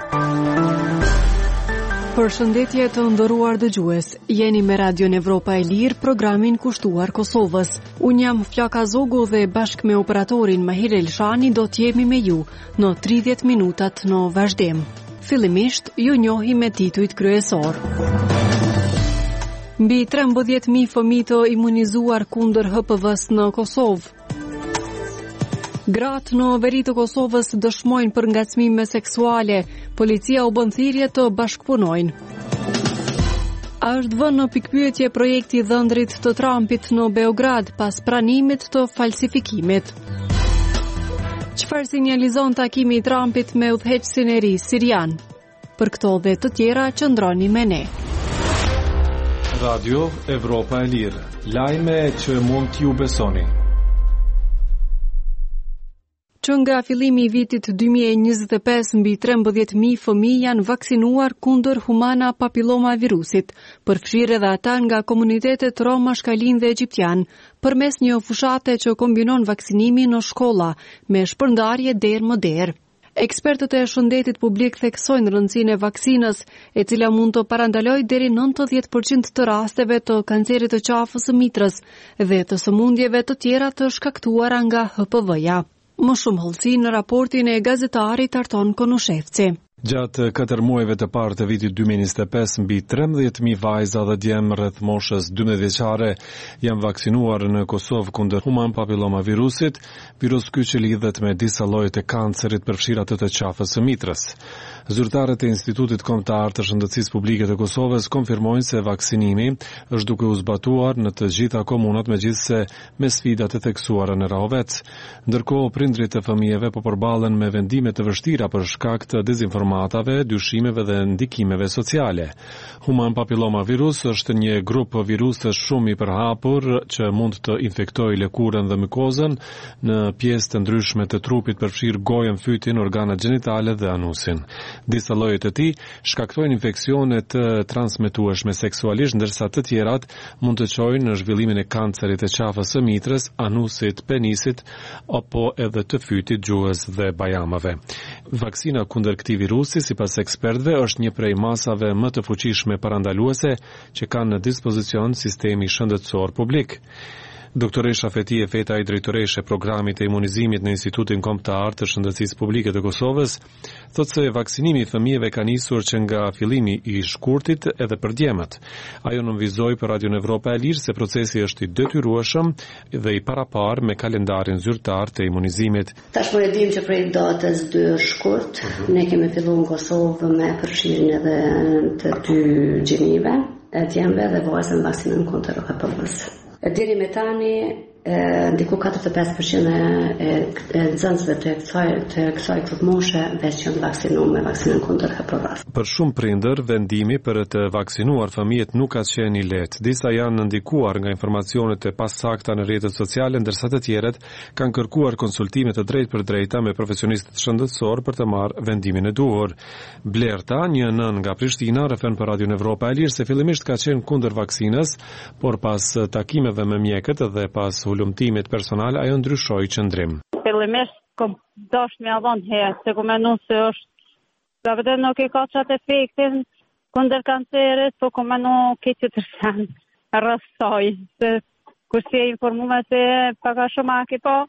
Përshëndetje të nderuar dëgjues. Jeni me Radion Evropa e Lirë, programin kushtuar Kosovës. Unë jam Flaka Zogu dhe bashkë me operatorin Mahir Elshani do t'jemi me ju në 30 minutat në vazhdim. Fillimisht ju njohim me titujt kryesor. Mbi 13.000 fëmijë të imunizuar kundër HPV-s në Kosovë. Gratë në veri të Kosovës dëshmojnë për ngacmime seksuale, policia u bën thirrje të bashkëpunojnë. A është vënë në pikpyetje projekti i dhëndrit të Trumpit në Beograd pas pranimit të falsifikimit? Çfarë sinjalizon takimi i Trumpit me udhëheqësin e ri sirian? Për këto dhe të tjera qëndroni me ne. Radio Evropa e Lirë, lajme që mund t'ju besoni. Që nga fillimi i vitit 2025 mbi 13.000 fëmijë janë vaksinuar kundër humana papilomavirusit, përfshirë edhe ata nga komunitetet rom, shkalin dhe egjiptian, përmes një fushate që kombinon vaksinimin në shkolla me shpërndarje derë më derë. Ekspertët e shëndetit publik theksojnë rëndësinë e vaksinës, e cila mund të parandalojë deri 90% të rasteve të kancerit të qafës së mitrës dhe të sëmundjeve të tjera të shkaktuara nga HPV-ja. Më shumë hollësi në raportin e gazetarit Arton Konushevci. Gjatë 4 muajve të parë të vitit 2025, mbi 13.000 vajza dhe djemë rreth moshës 12 vjeçare janë vaksinuar në Kosovë kundër human papilomavirusit, virus ky që lidhet me disa lloje të kancerit përfshirë atë të qafës së mitrës. Zyrtarët e Institutit Kombëtar të Shëndetësisë Publike të Kosovës konfirmojnë se vaksinimi është duke u zbatuar në të gjitha komunat, megjithse me sfidat e theksuara në Rahovec. Ndërkohë, prindrit e fëmijëve po përballen me vendime të vështira për shkak të dezinformatave, dyshimeve dhe ndikimeve sociale. Human papilomavirus është një grup virusësh shumë i përhapur që mund të infektojë lëkurën dhe mikozën në pjesë të ndryshme të trupit, përfshirë gojën, fytin, organet gjinitale dhe anusin. Disa lloje të tij shkaktojnë infeksione të transmetueshme seksualisht, ndërsa të tjerat mund të çojnë në zhvillimin e kancerit të qafës së mitrës, anusit, penisit apo edhe të fytit, gjuhës dhe bajamave. Vaksina kundër këtij virusi, sipas ekspertëve, është një prej masave më të fuqishme parandaluese që kanë në dispozicion sistemi shëndetësor publik. Doktoresha Fetije Fetaj, drejtoreshe programit të imunizimit në Institutin Kombëtar të Shëndetësisë Publike të Kosovës, thotë se vaksinimi i fëmijëve ka nisur që nga fillimi i shkurtit edhe për djemët. Ajo nënvizoi për Radion Evropa e Lirë se procesi është i detyrueshëm dhe i paraparë me kalendarin zyrtar të imunizimit. Tashmë e dim që prej datës 2 shkurt, ne kemi filluar në Kosovë me përfshirjen edhe të 2 gjinive, djemve dhe vajzën vaksinën kundër HPV-s. Deri me tani, ndiku 45% e nxënësve të kësaj grupmoshe veç janë vaksinuar me vaksinën kundër HPV-s. Për shumë prindër, vendimi për të vaksinuar fëmijët nuk ka qenë i lehtë. Disa janë ndikuar nga informacionet e pasakta në rrjetet sociale, ndërsa të tjerët kanë kërkuar konsultime të drejtë për drejta me profesionistët shëndetësor për të marrë vendimin e duhur. Blerta, një nën nga Prishtina, rrëfen për Radion Evropa e Lirë se fillimisht ka qenë kundër vaksinës, por pas takimeve me mjekët dhe pas hulumtimit personal, ajo ndryshoi qëndrim. Fillimisht kom dash me avon se ku mendon se është vërtet nuk e ka çat efektin kundër kancerit, po ku mendon ke të tërsan rrasoj se kur si e informuar se paka shumë ake po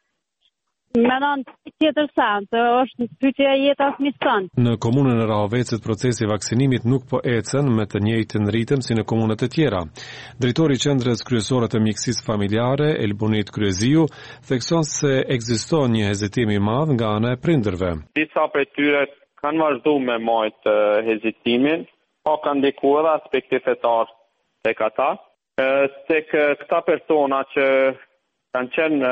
mendon tjetër sant, është pyetja e jetës mision. Në komunën e Rahovecit procesi i vaksinimit nuk po ecën me të njëjtin ritëm si në komunat e tjera. Drejtori i Qendrës Kryesore të Mjekësisë Familjare, Elbunit Kryeziu, thekson se ekziston një hezitim i madh nga ana e prindërve. Disa prej tyre kanë vazhduar me majt hezitimin, po kanë ndikuar aspekte fetare tek ata, tek këta persona që kanë qenë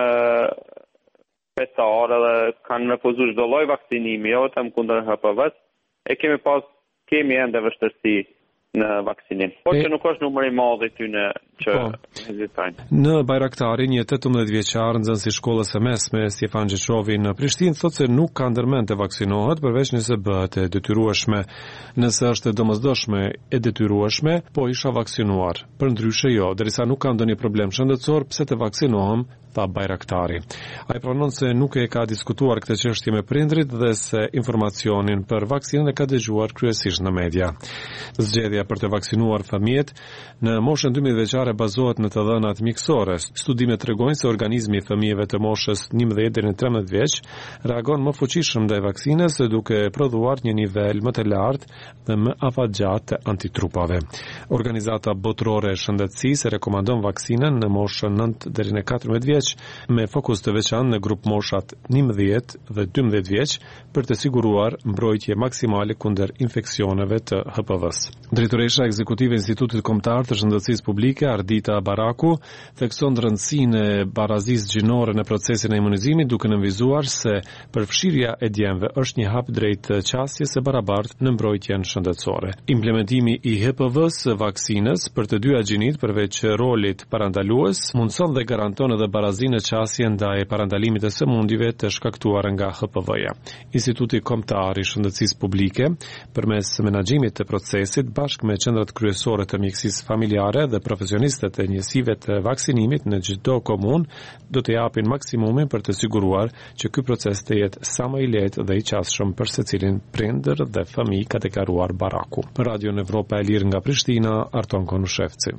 fetar dhe kanë refuzuar çdo lloj vaksinimi, jo vetëm kundër HPV-s, kemi ende vështirësi në vaksinim. Por që nuk është numri i madh i tyre që hezitojnë. Në Bajraktari, një 18 vjeçar nxënës i shkollës së mesme Stefan Gjeçovi në Prishtinë thotë se nuk ka ndërmend të vaksinohet përveç nëse bëhet e detyrueshme. Nëse është e domosdoshme e detyrueshme, po isha vaksinuar. Përndryshe jo, derisa nuk ka ndonjë problem shëndetësor, pse të vaksinohem, tha Bajraktari. Ai pranon se nuk e ka diskutuar këtë çështje me prindrit dhe se informacionin për vaksinën e ka dëgjuar kryesisht në media. Zgjedhja për të vaksinuar fëmijët në moshën 12 vjeçare bazohet në të dhënat mjekësore. Studimet tregojnë se organizmi i fëmijëve të moshës 11 deri në 13 vjeç reagon më fuqishëm ndaj vaksinës duke prodhuar një nivel më të lartë dhe më afatgjat të antitrupave. Organizata botërore e shëndetësisë rekomandon vaksinën në moshën 9 deri në 14 vjeç me fokus të veçantë në grup moshat 11 dhe 12 vjeç për të siguruar mbrojtje maksimale kundër infeksioneve të HPV-s. Drejtoresha ekzekutive e Institutit Kombëtar të Shëndetësisë Publike, Ardita Baraku, thekson rëndësinë e barazisë gjinore në procesin e imunizimit, duke nënvizuar se përfshirja e djemve është një hap drejt qasjes së barabartë në mbrojtjen shëndetësore. Implementimi i HPV-s vaksinës për të dyja gjinit përveç rolit parandalues mundson dhe garanton edhe barazinë e qasje ndaj parandalimit të sëmundjeve të shkaktuara nga HPV-ja. Instituti Kombëtar i Shëndetësisë Publike, përmes menaxhimit të procesit bashkë me qendrat kryesore të mjekësisë familjare dhe profesionistët e njësive të vaksinimit në çdo komunë, do të japin maksimumin për të siguruar që ky proces të jetë sa më i lehtë dhe i qasshëm për secilin prindër dhe fëmijë, ka deklaruar Baraku. Për Radio Evropa e Lirë nga Prishtina, Arton Konushevci.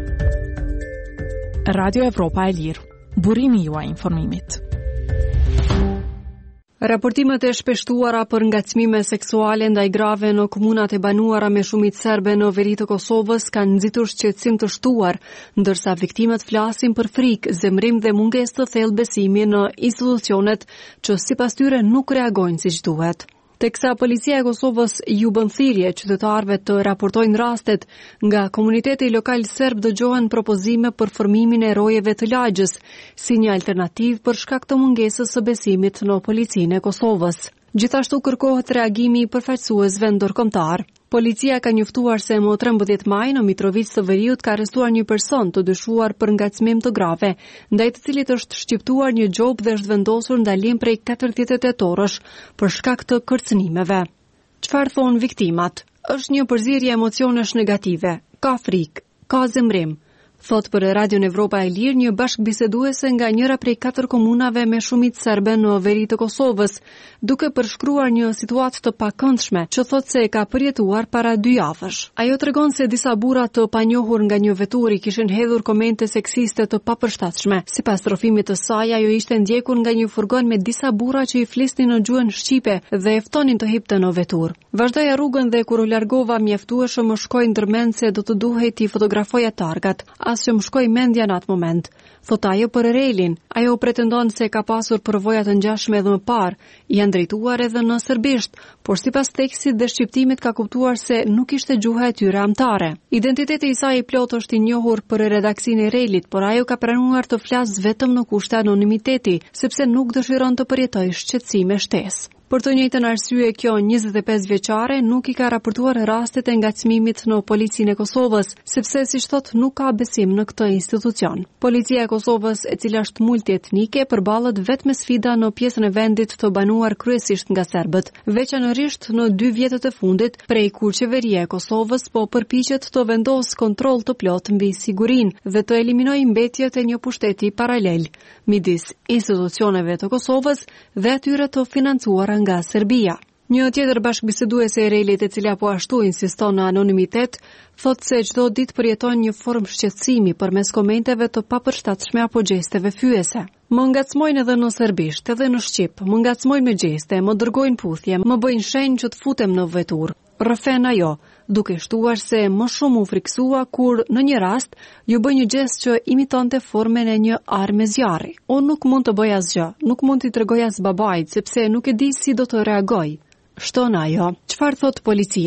Radio Evropa e Lirë, burimi juaj informimit. Raportimet e shpeshtuara për ngacmime seksuale ndaj grave në komunat e banuara me shumicë serbe në veri të Kosovës kanë nxitur shqetësim të shtuar, ndërsa viktimat flasin për frikë, zemrim dhe mungesë të thellë besimi në institucionet që sipas tyre nuk reagojnë siç duhet. Teksa policia e Kosovës ju bën thirrje qytetarëve të raportojnë rastet, nga komuniteti lokal serb dëgjohen propozime për formimin e rojeve të lagjës, si një alternativë për shkak të mungesës së besimit në policinë e Kosovës. Gjithashtu kërkohet reagimi i përfaqësuesve ndërkombëtar. Policia ka njoftuar se më 13 maj në Mitrovicë të Veriut ka arrestuar një person të dyshuar për ngacmim të grave, ndaj të cilit është shqiptuar një gjop dhe është vendosur ndalim prej 48 orësh për shkak të kërcënimeve. Çfarë thon viktimat? Është një përzierje emocionesh negative, ka frikë, ka zemrim, thot për Radio Evropa e Lirë një bashkëbiseduese nga njëra prej 4 komunave me shumicë serbe në veri të Kosovës, duke përshkruar një situatë të pakëndshme që thot se e ka përjetuar para 2 javësh. Ajo tregon se disa burra të panjohur nga një veturi kishin hedhur komente seksiste të papërshtatshme. Sipas trofimit të saj, ajo ishte ndjekur nga një furgon me disa burra që i flisnin në gjuhën shqipe dhe e ftonin të hipte në vetur. Vazhdoja rrugën dhe kur u largova mjaftueshëm më shkoi ndërmend se do të duhej t'i fotografoja targat, as që më shkoi mendja në atë moment. Thot ajo për Relin, ajo pretendon se ka pasur përvoja të ngjashme edhe më parë, janë drejtuar edhe në serbisht, por sipas tekstit dhe shqiptimit ka kuptuar se nuk ishte gjuha e tyre amtare. Identiteti i saj i plot është i njohur për redaksinë e Relit, por ajo ka pranuar të flasë vetëm në kushte anonimiteti, sepse nuk dëshiron të përjetojë shqetësime shtesë. Për të njëjtën arsye, kjo 25 vjeçare nuk i ka raportuar rastet e ngacmimit në policinë e Kosovës, sepse siç thot nuk ka besim në këtë institucion. Policia e Kosovës, e cila është multietnike, përballet vetëm me sfida në pjesën e vendit të banuar kryesisht nga serbët, veçanërisht në 2 vjetët e fundit, prej kur qeveria e Kosovës po përpiqet të vendosë kontroll të plot mbi sigurinë dhe të eliminojë mbetjet e një pushteti paralel midis institucioneve të Kosovës dhe atyre të financuara nga Serbia. Një tjetër bashkëbiseduese e Relit, e cila po ashtu insiston në anonimitet, thot se çdo ditë përjeton një formë shqetësimi përmes komenteve të papërshtatshme apo gjesteve fyese. Më ngacmojnë edhe në serbisht, edhe në shqip, më ngacmojnë me gjeste, më dërgojnë puthje, më bëjnë shenjë që të futem në vetur. Rrëfen ajo, duke shtuar se më shumë u friksua kur në një rast ju bë një gjest që imitonte formën e një arme zjarri. Unë nuk mund të bëj asgjë, nuk mund t'i tregoj as babait, sepse nuk e di si do të reagoj. Shton ajo. Çfarë thot policia?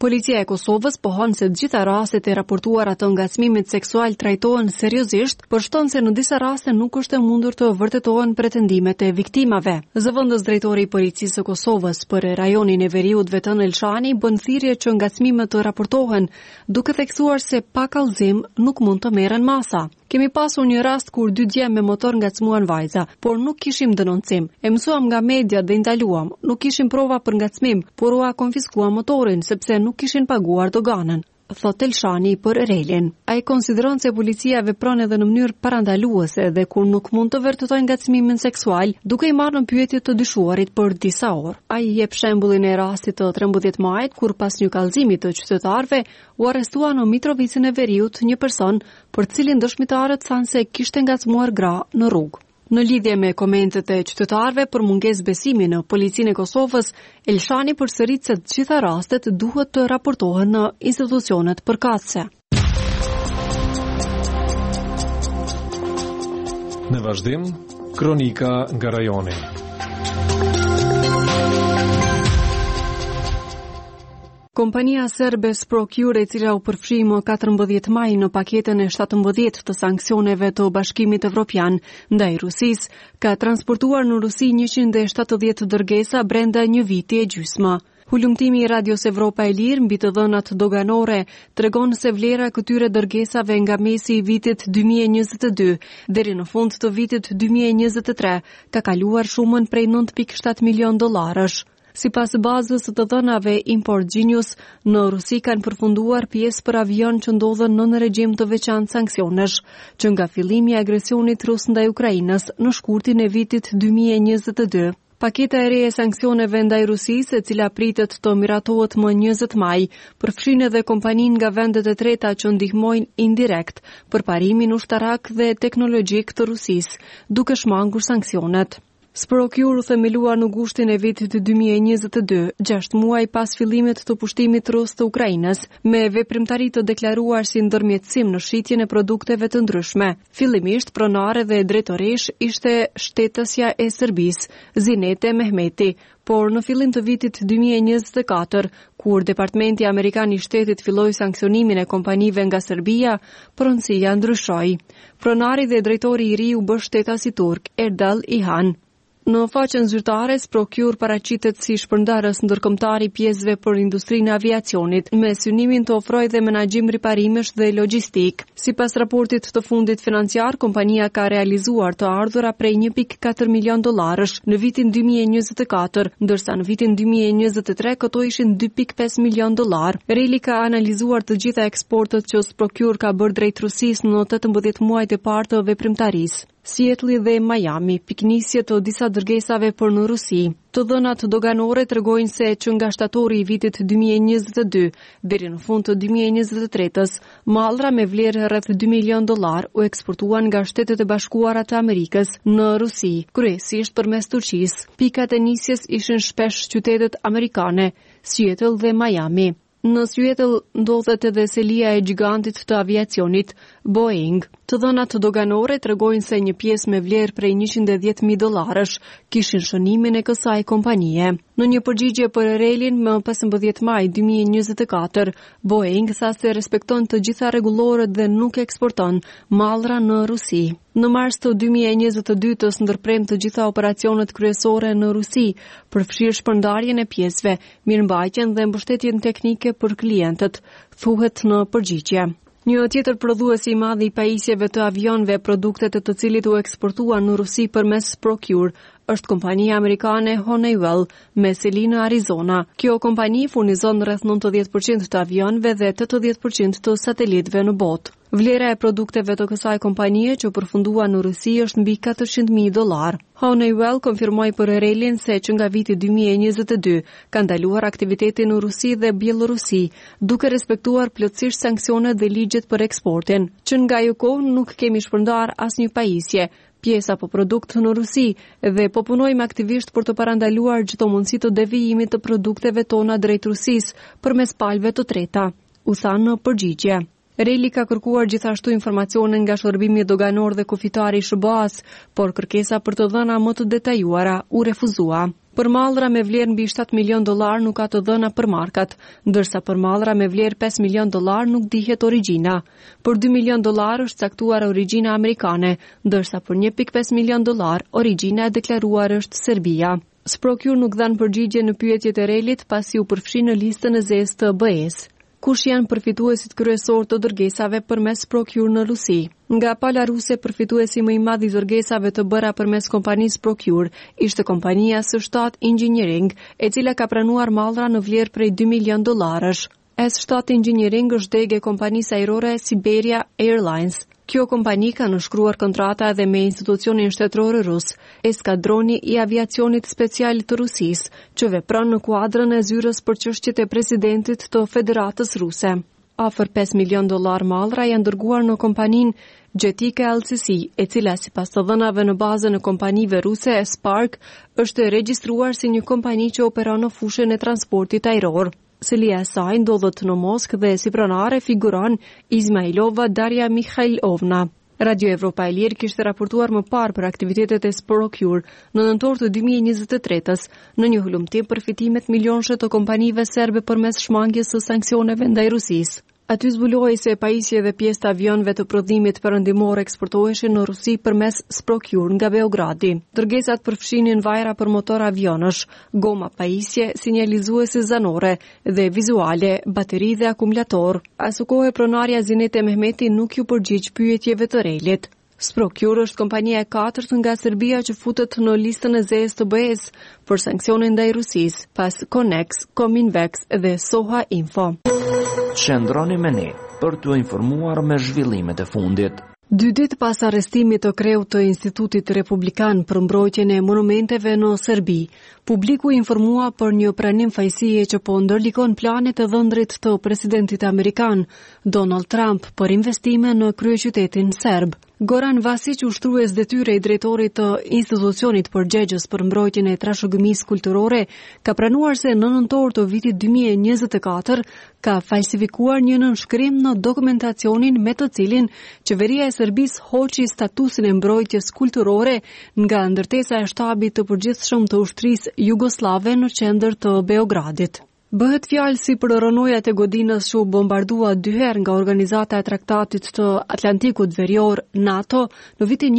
Policia e Kosovës pohon se të gjitha rastet e raportuara të ngacmimit seksual trajtohen seriozisht, por shton se në disa raste nuk është e mundur të vërtetohen pretendimet e viktimave. Zëvendës drejtori i Policisë së Kosovës për rajonin e Veriut Veton Elshani bën thirrje që ngacmimet të raportohen, duke theksuar se pa kallëzim nuk mund të merren masa. Kemi pasur një rast kur 2 djemë me motor ngacmuan vajza, por nuk kishim denoncim. E mësuam nga media dhe ndaluam. Nuk kishim prova për ngacmim, por ua konfiskuam motorin sepse nuk kishin paguar doganën, thot Elshani për Relin. Ai konsideron se policia vepron edhe në mënyrë parandaluese dhe kur nuk mund të vërtetojnë ngacmimin seksual, duke i marrë në pyetje të dyshuarit për disa orë. Ai jep shembullin e rastit të 13 majit kur pas një kallëzimi të qytetarëve u arrestua në Mitrovicën e Veriut një person për cilin dëshmitarët thanë se kishte ngacmuar gra në rrugë. Në lidhje me komentet e qytetarëve për mungesë besimi në Policinë e Kosovës, Elshani përsërit se të gjitha rastet duhet të raportohen në institucionet përkatëse. Në vazhdim, kronika nga rajoni. Kompania serbe Sprocure, e cila u përfshi më 14 maj në paketën e 17 të sanksioneve të Bashkimit Evropian ndaj Rusisë, ka transportuar në Rusi 170 dërgesa brenda një viti e gjysmë. Hulumtimi i Radios Evropa e Lirë mbi të dhënat doganore tregon se vlera këtyre dërgesave nga mesi i vitit 2022 deri në fund të vitit 2023 ka kaluar shumën prej $9.7 milion. Sipas bazës të dhënave Import Genius, në Rusi kanë përfunduar pjesë për avion që ndodhen në regjim të veçantë sanksionesh, që nga fillimi i agresionit rus ndaj Ukrainës në shkurtin e vitit 2022. Paketa e re e sanksioneve ndaj Rusisë, e cila pritet të miratohet më 20 maj, përfshin edhe kompaninë nga vendet e treta që ndihmojnë indirekt për parimin ushtarak dhe teknologjik të Rusisë, duke shmangur sanksionet. Sprocure u themelua në gushtin e vitit 2022, 6 muaj pas fillimit të pushtimit rus të Ukrainës, me veprimtari të deklaruar si ndërmjetësim në shitjen e produkteve të ndryshme. Fillimisht pronare dhe drejtorish ishte shtetësja e Serbisë, Zinete Mehmeti, por në fillim të vitit 2024, kur Departamenti Amerikan i Shtetit filloi sanksionimin e kompanive nga Serbia, pronësia ndryshoi. Pronari dhe drejtori i ri u bë shtetasi turk, Erdal İlhan. Në faqen zyrtare, Sprocure paraqitet si shpërndarës ndërkombëtar i pjesëve për industrinë e aviacionit, me synimin të ofrojë dhe menaxhim riparimesh dhe logjistik. Sipas raportit të fundit financiar, kompania ka realizuar të ardhura prej $1.4 milion në vitin 2024, ndërsa në vitin 2023 këto ishin $2.5 milion. Reli ka analizuar të gjitha eksportet që Sprocure ka bërë drejt Rusisë në 18 muajt e parë të veprimtarisë. Seattle dhe Miami, piknisje të disa dërgesave për në Rusi. Të dhënat doganore tregojnë se që nga shtatori i vitit 2022 deri në fund të 2023-s, mallra me vlerë rreth $2 milion u eksportuan nga Shtetet e Bashkuara të Amerikës në Rusi, kryesisht përmes Turqisë. Pikat e nisjes ishin shpesh qytetet amerikane, Seattle dhe Miami. Në Seattle ndodhet edhe selia e gigantit të aviacionit, Boeing. Të dhënat doganore tregojnë se një pjesë me vlerë prej $110.000 kishin shënimin e kësaj kompanie. Në një përgjigje për Relin më 15 maj 2024, Boeing tha se respekton të gjitha rregullorët dhe nuk eksporton mallra në Rusi. Në mars të 2022-s ndërprem të gjitha operacionet kryesore në Rusi, përfshirë shpërndarjen e pjesëve, mirëmbajtjen dhe mbështetjen teknike për klientët, thuhet në përgjigje. Një tjetër prodhues i madh i pajisjeve të avionëve, produktet e të cilit u eksportuan në Rusi përmes Sprocure, është kompania amerikane Honeywell me seli në Arizona. Kjo kompani furnizon rreth 90% të avionëve dhe 80% të satelitëve në botë. Vlera e produkteve të kësaj kompanie që përfundua në Rusi është mbi $400.000. Honeywell konfirmoi për Relin se që nga viti 2022 ka ndaluar aktivitetin në Rusi dhe Bielorusi, duke respektuar plotësisht sanksionet dhe ligjet për eksportin. Që nga ajo kohë nuk kemi shpërndar asnjë pajisje, pjesa apo produkt në Rusi dhe po punojmë aktivisht për të parandaluar çdo mundësi të devijimit të produkteve tona drejt Rusisë përmes palëve të treta, u tha në përgjigje. Reli ka kërkuar gjithashtu informacione nga shërbimi doganor dhe kufitari i SBA-s, por kërkesa për të dhëna më të detajuara u refuzua. Për mallra me vlerë mbi $7 milion nuk ka të dhëna për markat, ndërsa për mallra me vlerë $5 milion nuk dihet origjina. Për $2 milion është caktuar origjina amerikane, ndërsa për $1.5 milion origjina e deklaruar është Serbia. Sprocure nuk dhan përgjigje në pyetjet e Relit pasi u përfshi në listën e zezë të BE-s. Kush janë përfituesit kryesor të dërgesave përmes Procure në Rusi? Nga pala ruse, përfituesi më i madh i dërgesave të bëra përmes kompanisë Procure ishte kompania S7 Engineering, e cila ka pranuar mallra në vlerë prej $2 milion. S7 Engineering është degë e kompanisë ajrore Siberia Airlines. Kjo kompani ka nënshkruar kontrata edhe me institucionin shtetëror rus, eskadroni i aviacionit special të Rusisë, që vepron në kuadrën e zyrës për çështjet e presidentit të Federatës Ruse. Afër $5 milion mallra janë dërguar në kompaninë Jetica LCC, e cila sipas të dhënave në bazën e kompanive ruse Spark është regjistruar si një kompani që operon në fushën e transportit ajror. Selia e saj ndodhet në Moskë dhe si pronare figuron Izmailova Darja Mikhailovna. Radio Evropa e Lirë kishte raportuar më parë për aktivitetet e Procure në nëntor të 2023-s në një hulumtim për fitimet milionshë të kompanive serbe përmes shmangjes së sanksioneve ndaj Rusisë. Aty zbuloi se pajisje dhe pjesë të avionëve të prodhimit perëndimor eksportoheshin në Rusi përmes Procure nga Beogradi. Dërgesat përfshinin vajra për motor avionësh, goma pajisje, sinjalizuese zanore dhe vizuale, bateri dhe akumulator. Asukohe pronarja Zinete Mehmeti nuk ju përgjigj pyetjeve të Relit. Procure është kompania e 4 nga Serbia që futet në listën e zezë të BE-s për sanksione ndaj Rusisë, pas Connex, Cominvex dhe Soha Info. Qëndroni me ne për t'u informuar me zhvillimet e fundit. 2 ditë pas arrestimit të kreut të Institutit Republikan për mbrojtjen e monumenteve në Serbi, publiku informua për një pranim fajësie që po ndërlikon planet e dhëndrit të presidentit amerikan, Donald Trump, për investime në kryeqytetin serb. Goran Vasic, ushtrues detyre i drejtorit të institucionit përgjegjës për mbrojtjen e trashëgimisë kulturore, ka pranuar se në nëntor të vitit 2024 ka falsifikuar një nënshkrim në dokumentacionin me të cilin qeveria e Serbisë hoqi statusin e mbrojtjes kulturore nga ndërtesa e shtabit të përgjithshëm të ushtrisë jugoslave në qendër të Beogradit. Bëhet fjalë si për rënojat e godinës që u bombardua 2 herë nga Organizata e Traktatit të Atlantikut Verior, NATO, në vitin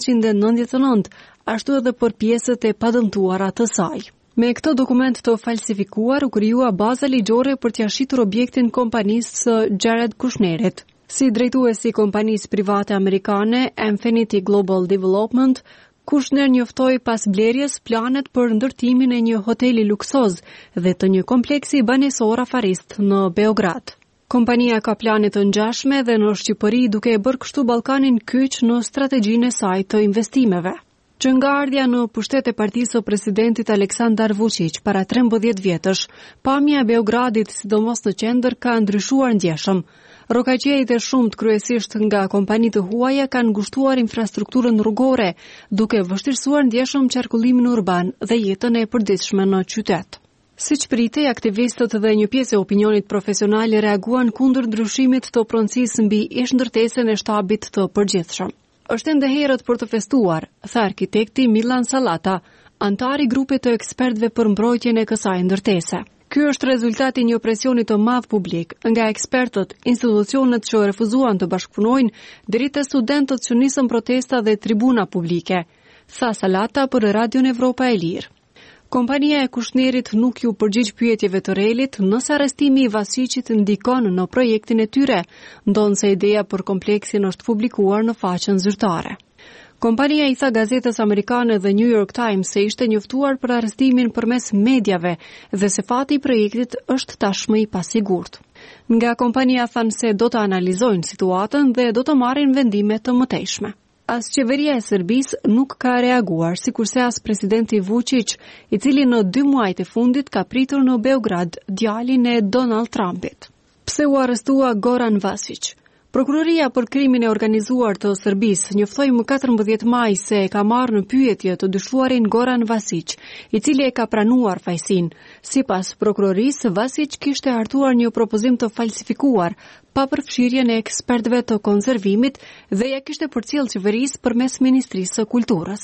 1999, ashtu edhe për pjesët e padëmtuara të saj. Me këtë dokument të falsifikuar u krijua baza ligjore për t'ia shitur objektin kompanisë së Jared Kushnerit. Si drejtuesi i kompanisë private amerikane Infinity Global Development, Kushner njoftoi pas blerjes planet për ndërtimin e një hoteli luksoz dhe të një kompleksi banesor afarist në Beograd. Kompania ka plane të ngjashme dhe në Shqipëri duke e bërë kështu Ballkanin kyç në strategjinë e saj të investimeve. Që nga ardhja në pushtet e partisë së presidentit Aleksandar Vučić para 13 vjetësh, pamja e Beogradit, sidomos në qendër, ka ndryshuar ndjeshëm. Rokaqejt e shumt kryesisht nga kompani të huaja kanë ngushtuar infrastrukturën rrugore, duke vështirësuar ndjeshëm qarkullimin urban dhe jetën e përditshme në qytet. Siç pritej, aktivistët dhe një pjesë e opinionit profesional reaguan kundër ndryshimit të pronësisë mbi ish-ndërtesën e shtabit të përgjithshëm. Është ende herët për të festuar, tha arkitekti Milan Sallata, antar i grupit të ekspertëve për mbrojtjen e kësaj ndërtese. Ky është rezultati një presioni të madh publik nga ekspertët, institucionet që refuzuan të bashkëpunojnë, deri te studentët që nisën protesta dhe tribuna publike, tha Sallata për Radion Evropa e Lirë. Kompania e Kushnerit nuk ju përgjigj pyetjeve të Relit nëse arrestimi i Vasicit ndikon në projektin e tyre, ndonse ideja për kompleksin është publikuar në faqen zyrtare. Kompania i tha gazetës amerikane The New York Times se ishte njoftuar për arrestimin përmes medjave dhe se fati i projektit është tashmë i pasigurt. Nga kompania thanë se do të analizojnë situatën dhe do të marrin vendime të mëtejshme. As qeveria e Serbisë nuk ka reaguar, sikurse as presidenti Vučić, i cili në 2 muajt e fundit ka pritur në Beograd djalin e Donald Trumpit. Pse u arrestua Goran Vasic? Prokuroria për krimin e organizuar të Serbisë njoftoi më 14 maj se e ka marrë në pyetje të dyshuarin Goran Vasic, i cili e ka pranuar fajsin. Sipas prokurorisë, Vasic kishte hartuar një propozim të falsifikuar, pa përfshirjen e ekspertëve të konservimit dhe ja kishte përcjellë qeverisë përmes Ministrisë së Kulturës.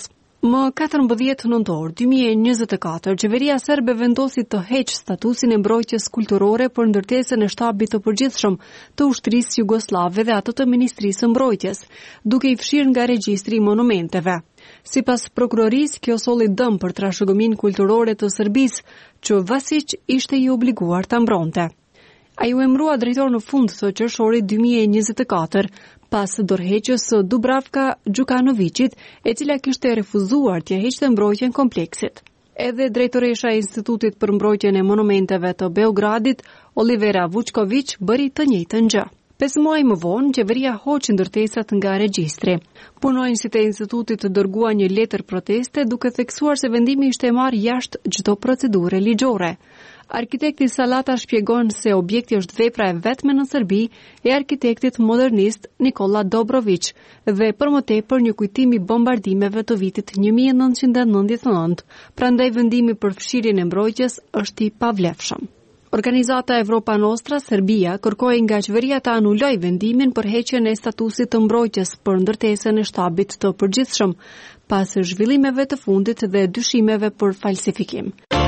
Më 14 nëntor 2024, qeveria serbe vendosi të heqë statusin e mbrojtjes kulturore për ndërtesën e shtabit të përgjithshëm të ushtrisë jugoslave dhe atë të Ministrisë së Mbrojtjes, duke i fshirë nga regjistri i monumenteve. Sipas prokurorisë, kjo solli dëm për trashëgimin kulturore të Serbisë, që Vasić ishte i obliguar ta mbronte. Ai u emërua drejtor në fund të qershorit 2024, pas dorëheqjes së Dubravka Gjukanovićit, e cila kishte refuzuar t'ia heqte mbrojtjen kompleksit. Edhe drejtoresha e Institutit për mbrojtjen e monumenteve të Beogradit, Olivera Vučković, bëri të njëjtën gjë. 5 muaj më vonë, qeveria hoqi ndërtesat nga regjistri. Punonjësit e institutit dërguan një letër proteste duke theksuar se vendimi ishte marrë jashtë çdo procedure ligjore. Arkitekti Salata shpjegon se objekti është vepra e vetme në Serbi e arkitektit modernist Nikola Dobrović dhe për më tepër një kujtim i bombardimeve të vitit 1999, prandaj vendimi për fshirjen e mbrojtjes është i pavlefshëm. Organizata Evropa Nostra, Serbia, kërkoi nga qeveria të anuloj vendimin për heqjen e statusit të mbrojtjes për ndërtesën e shtabit të përgjithshëm, pas zhvillimeve të fundit dhe dyshimeve për falsifikim.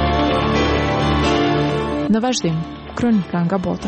Në vazhdim, kronika nga bota.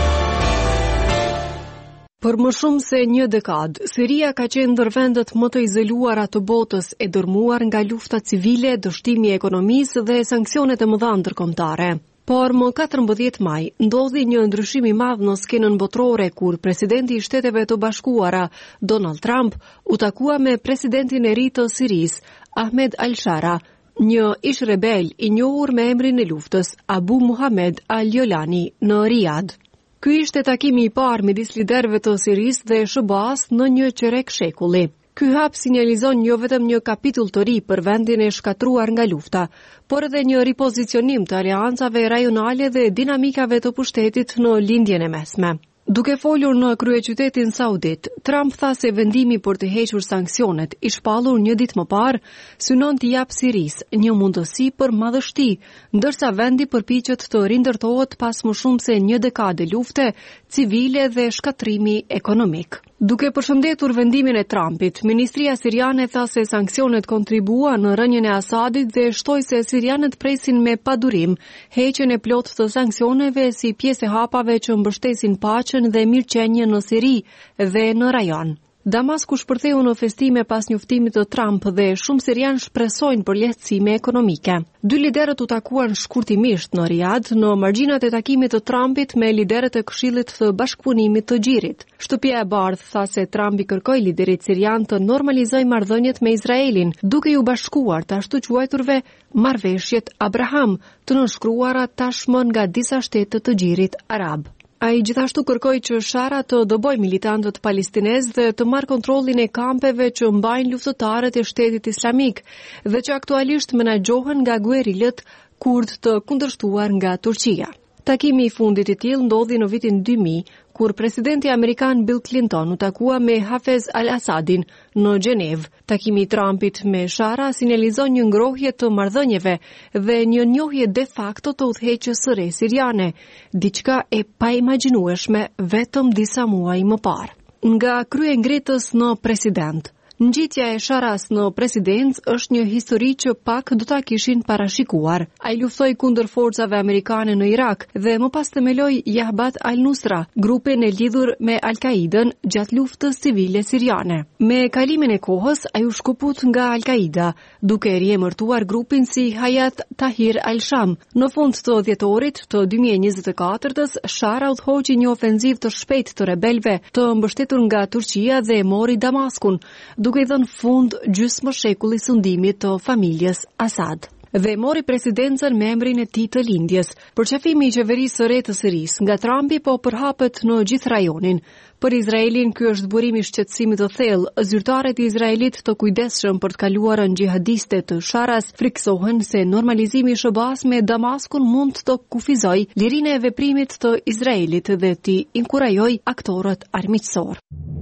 Për më shumë se një dekadë, Siria ka qenë ndër vendet më të izoluara të botës, e dërmuar nga lufta civile, dështimi i ekonomisë dhe sanksionet e mëdha ndërkombëtare. Por më 14 maj, ndodhi një ndryshim i madh në skenën botërore kur presidenti i Shteteve të Bashkuara, Donald Trump, u takua me presidentin e ri të Sirisë, Ahmed al-Shara, një ish rebel i njohur me emrin e luftës, Abu Muhammad al-Jolani, në Riyadh. Ky ishte takimi i parë midis liderëve të Sirisë dhe SBA-s në një qerek shekulli. Ky hap sinjalizon jo vetëm një kapitull të ri për vendin e shkatruar nga lufta, por edhe një ripozicionim të aleancave rajonale dhe dinamikave të pushtetit në lindjen e mesme. Duke folur në kryeqytetin saudit, Trump tha se vendimi për të hequr sanksionet i shpallur një ditë më parë synon të japë Sirisë një mundësi për madhështi, ndërsa vendi përpiqet të rindërtohet pas më shumë se një dekade lufte civile dhe shkatrimi ekonomik. Duke përshëndetur vendimin e Trumpit, Ministria Siriane tha se sanksionet kontribua në rënien e Asadit dhe shtoi se sirianët presin me padurim heqjen e plotë të sanksioneve si pjesë e hapave që mbështesin paqen dhe mirëqenien në Siri dhe në rajon. Damasku shpërtheu në festime pas njoftimit të Trump dhe shumë sirian shpresojnë për lehtësime ekonomike. Dy liderët u takuan shkurtimisht në Riyadh në margjinat e takimit të Trumpit me liderët e Këshillit të Bashkëpunimit të Gjirit. Shtëpia e Bardhë tha se Trump i kërkoi liderit sirian të normalizojë marrëdhëniet me Izraelin, duke u bashkuar të ashtu quajturve marrëveshjet Abraham, të nënshkruara tashmë nga disa shtete të Gjirit arab. Ai gjithashtu kërkoi që Shara të dëbojë militantët palestinezë dhe të marrë kontrollin e kampeve që mbajnë luftëtarët e Shtetit Islamik dhe që aktualisht menaxhohen nga guerilët kurd të kundërshtuar nga Turqia. Takimi i fundit i tillë ndodhi në vitin 2000, kur presidenti amerikan Bill Clinton u takua me Hafez al-Assadin në Gjenevë. Takimi i Trumpit me Shara sinjalizon një ngrohje të marrëdhënieve dhe një njohje de facto të udhëheqjes së re siriane, diçka e paimagjinueshme vetëm disa muaj më parë. Nga kryengritës në president. Ngjitja e Sharas në presidencë është një histori që pak do ta kishin parashikuar. Ai luftoi kundër forcave amerikane në Irak dhe më pas themeloi Jabhat al-Nusra, grupin e lidhur me Al-Qaidën gjatë luftës civile siriane. Me kalimin e kohës, ai u shkuput nga Al-Qaida, duke riemërtuar grupin si Hayat Tahrir al-Sham. Në fund të dhjetorit të 2024-s, Shara udhëhoqi një ofenziv të shpejtë të rebelëve të mbështetur nga Turqia dhe mori Damaskun, duke i dhënë fund gjysmë shekulli sundimit të familjes Asad. Dhe mori presidencën me emrin e tij të lindjes. Përqafimi i qeverisë së re të Sirisë nga Trumpi po përhapet në gjithë rajonin. Për Izraelin ky është burimi i shqetësimit të thellë. Zyrtarët e Izraelit të kujdesshëm për të kaluarën xhihadiste të Sharas friksohen se normalizimi i SBA-s me Damaskun mund të kufizojë lirinë e veprimit të Izraelit dhe t'i inkurajojë aktorët armiqësor.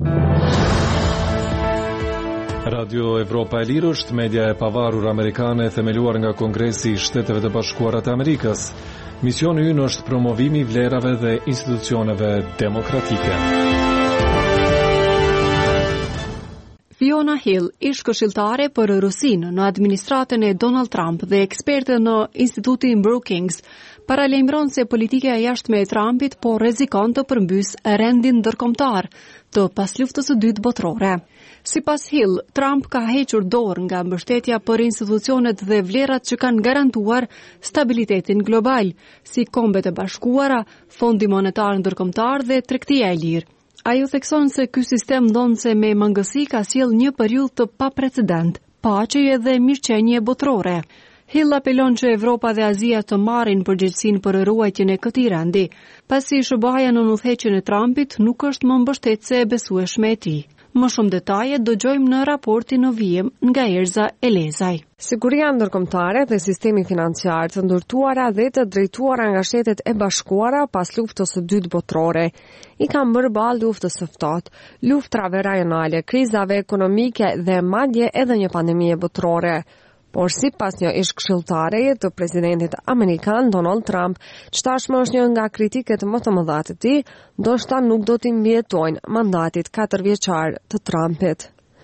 Radio Evropa e Lirë është media e pavarur amerikane themeluar nga Kongresi i Shteteve të Bashkuara të Amerikës. Misioni ynë është promovimi i vlerave dhe institucioneve demokratike. Fiona Hill, ish këshilltare për Rusinë në administratën e Donald Trump dhe eksperte në Institutin Brookings, paralajmëron se politika e jashtme e Trumpit po rrezikon të përmbys rendin ndërkombëtar të pasluftës së dytë botërore. Sipas Hill, Trump ka hequr dorë nga mbështetja për institucionet dhe vlerat që kanë garantuar stabilitetin global, si Kombet e Bashkuara, Fondi Monetar Ndërkombëtar dhe Tregtia e Lirë. Ajo thekson se ky sistem ndonse me mangësi ka sjell një periudhë të paprecedent, paqe dhe mirëqenie botërore. Hill apelon që Evropa dhe Azia të marrin përgjegjësinë për ruajtjen e këtij rendi, pasi SBA-ja në udhëheqjen e Trumpit nuk është më mbështetëse e besueshme e tij. Më shumë detaje dëgjojmë në raportin në vijim nga Erza Elezaj. Siguria ndërkombëtare dhe sistemi financiar të ndërtuara dhe të drejtuara nga Shtetet e Bashkuara pas luftës së dytë botërore i kanë bërë balë luftës së ftohtë, luftrave rajonale, krizave ekonomike dhe madje edhe një pandemie botërore. Por si pas një ish këshilltare të presidentit amerikan Donald Trump, që tashmë është një nga kritiket më të mëdha të tij, ndoshta nuk do t'i mbijetojnë mandatit 4 vjeçar të Trumpit.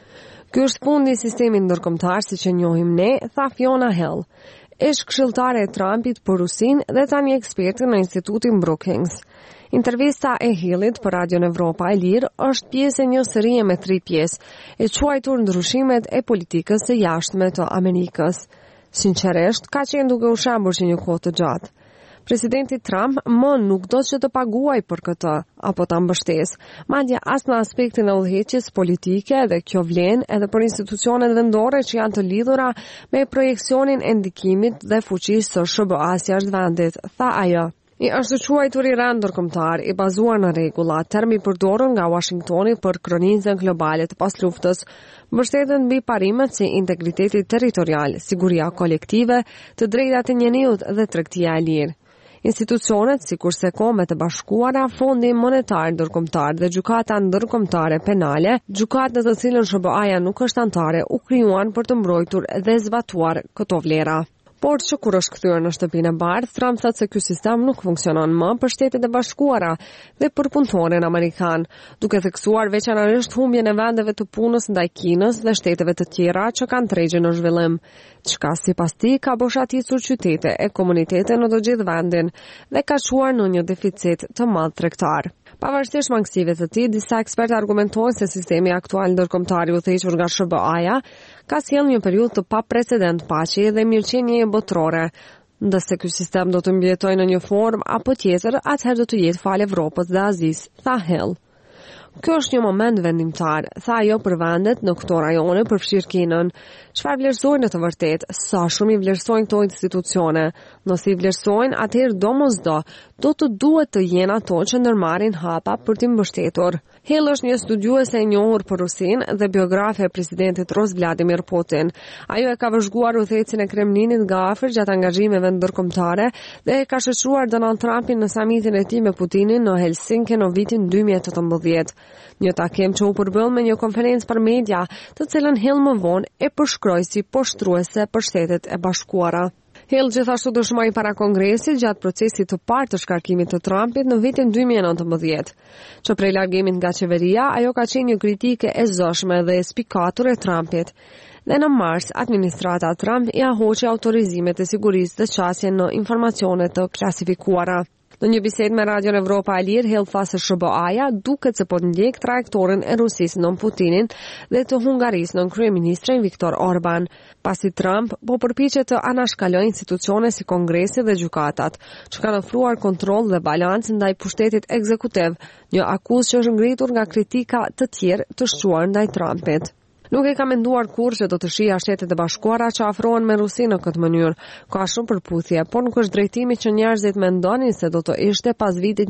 Ky është fundi i sistemit ndërkombëtar siç e njohim ne, tha Fiona Hill, ish këshilltare e Trumpit për Rusinë dhe tani eksperte në Institutin Brookings. Intervista e Hillit për Radion Evropa e Lirë është pjesë e një serie me 3 pjesë, e quajtur ndryshimet e politikës së jashtme të Amerikës. Sinqerisht, ka qenë duke u shambur që një kohë të gjatë. Presidenti Trump nuk do që të paguaj për këtë, apo ta mbështes, madje as në aspektin e udhëheqjes politike dhe kjo vlen edhe për institucionet vendore që janë të lidhura me projeksionin e ndikimit dhe fuqisë së SBA-s jashtë vendit, tha ajo. I është quajtur rand ndërkombëtar i bazuar në rregulla, termi përdorur nga Washingtoni për kronizën globale të pasluftës, mbështetet mbi parimet si integriteti territorial, siguria kolektive, të drejtat e njeriut dhe tregtia e lirë. Institucionet, sikurse Kombet e Bashkuara, Fondi Monetar Ndërkombëtar dhe Gjykata Ndërkombëtare Penale, gjykatë në të cilën SBA-ja nuk është anëtare, u krijuan për të mbrojtur dhe zbatuar këto vlera. Por që kur është kthyer në shtëpinë e bardhë, Trump thotë se ky sistem nuk funksionon më për Shtetet e Bashkuara dhe për punëtorin amerikan, duke theksuar veçanërisht humbjen e vendeve të punës ndaj Kinës dhe shteteve të tjera që kanë tregje në zhvillim, çka sipas tij ka boshatisur qytete e komunitete në të gjithë vendin dhe ka çuar në një deficit të madh tregtar. Pavarësisht mangësive të tij, disa ekspertë argumentojnë se sistemi aktual ndërkombëtar i udhëhequr nga SBA-ja ka sjellë një periudhë të paprecedent paqe dhe mirëqenie botërore. Ndërsa ky sistem do të mbijetojë në një formë apo tjetër, atëherë do të jetë fal Evropës dhe Azisë, tha Hill. Kjo është një moment vendimtar, tha ajo për vendet në këto rajone përfshirë Kinën. Çfarë vlerësojnë në të vërtetë? Sa shumë i vlerësojnë këto institucione? Nëse i vlerësojnë, atëherë domosdo do të duhet të jenë ato që ndërmarrin hapa për t'i mbështetur. Hill është një studiuese e njohur për Rusinë dhe biografe e presidentit Rus Vladimir Putin. Ajo e ka vëzhguar udhëhecin e Kremlinit nga afër gjatë angazhimeve ndërkombëtare dhe e ka shoqëruar Donald Trumpin në samitin e tij me Putinin në Helsinki në vitin 2018. Një takim që u përbëll me një konferencë për media, të cilën Hill më vonë e përshkroi si poshtruese për Shtetet e Bashkuara. Hill gjithashtu dëshmoi para Kongresit gjatë procesit të parë të shkarkimit të Trumpit në vitin 2019. Që prej largimit nga qeveria, ajo ka qenë një kritike e zëshme dhe e spikatur e Trumpit. Dhe në mars, administrata Trump ia hoqi autorizimet e sigurisë dhe qasjen në informacione të klasifikuara. Në një bisedë me Radion Evropa e Lirë, Hill tha se SBA-ja duket se po ndjek trajektorin e Rusisë nën Putinin dhe të Hungarisë nën kryeministrin Viktor Orban, pasi Trump po përpiqet të anashkalojë institucione si Kongresi dhe gjykatat, që kanë ofruar kontroll dhe balancë ndaj pushtetit ekzekutiv, një akuzë që është ngritur nga kritika të tjerë të shquar ndaj Trumpit. Nuk e ka menduar kurrë që do të shija Shtetet e Bashkuara që afrohen me Rusinë në këtë mënyrë. Ka shumë përputhje, por nuk është drejtimi që njerëzit mendonin se do të ishte pas vitit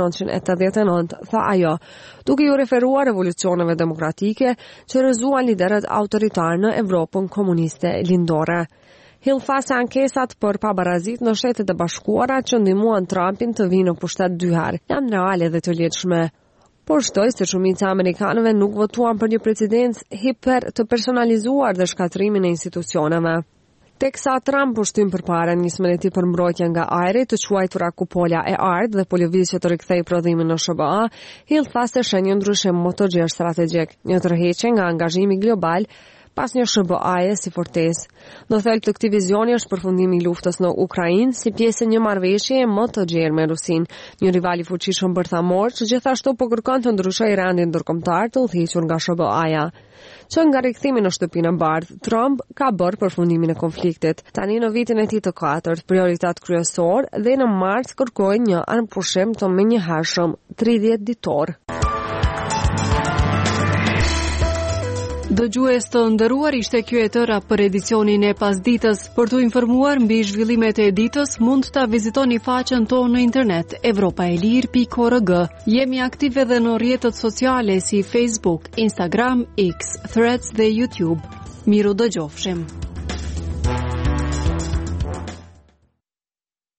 1989, tha ajo, duke ju referuar revolucioneve demokratike që rrëzuan liderët autoritar në Evropën komuniste lindore. Hill tha se ankesat për pabarazit në Shtetet e Bashkuara që ndihmuan Trumpin të vinë në pushtet 2 herë janë reale dhe të lehtëshme. Por shtoj se shumica amerikanëve nuk votuan për një presidencë hiper të personalizuar dhe shkatrimin e institucioneve. Teksa Trump u shtym përpara nismën e tij për mbrojtje nga ajri, të quajtura kupola e ardh dhe po lëviz që të rikthej prodhimin në SBA, Hill thaste shenjë ndryshim motorgjer strategjik, një tërheqje nga angazhimi global pas një SBA-je si fortesë. Në thelb të këtij vizioni është përfundimi i luftës në Ukrainë si pjesë e një marrëveshjeje më të gjerë me Rusinë, një rival i fuqishëm bërthamor që gjithashtu po kërkon të ndryshojë rendin ndërkombëtar të udhëhequr nga SBA-ja. Që nga rikthimi në shtëpinë e bardhë, Trump ka bërë përfundimin e konfliktit. Tani në vitin e tij të katërt, prioritet kryesor dhe në mars kërkoi një armëpushim të menjëhershëm 30 ditor. Dëgjues të nderuar, ishte kjo e tëra për edicionin e pasditës. Për të informuar mbi zhvillimet e ditës, mund ta vizitoni faqen tonë në internet evropaelir.org. Jemi aktiv edhe në rrjetet sociale si Facebook, Instagram, X, Threads dhe YouTube. Miru dëgjofshim.